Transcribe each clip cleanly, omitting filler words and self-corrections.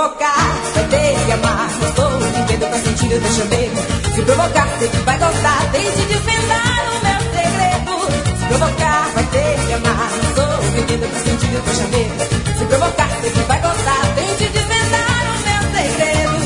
provocar, vai ter que amar. Não sou o brinquedo pra sentir o teu chamego. Se provocar, sei que vai gostar. Tente desvendar o meu segredo. Se provocar, vai ter que amar. Não sou o brinquedo pra sentir o teu chamego. Se provocar, sei que vai gostar. Tente desvendar o meu segredo.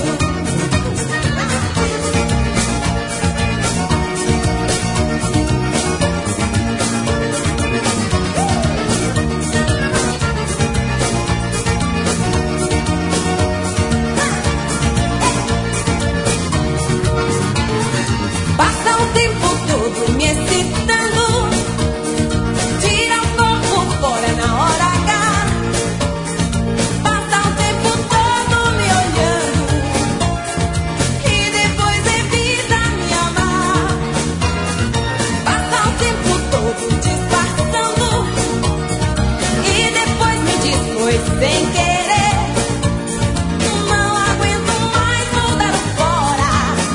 Passa o tempo todo me excitando, tira o corpo fora na hora H. Passa o tempo todo me olhando e depois evita me amar. Passa o tempo todo disfarçando e depois me diz foi sem querer. Não aguento mais, vou dar fora.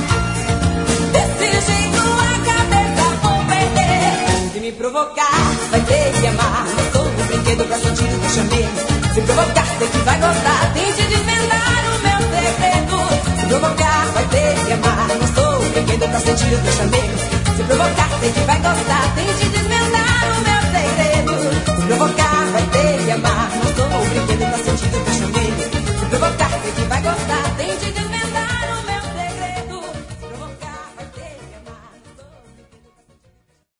Desse jeito a cabeça vou perder. Se me provocar, vai ter que amar. Não sou um brinquedo pra sentir o teu chamego. Se provocar, sei que vai gostar. Tente desvendar o meu segredo. Se provocar, vai ter que amar. Não sou um brinquedo pra sentir o teu chamego. Se provocar, sei que vai gostar. Tente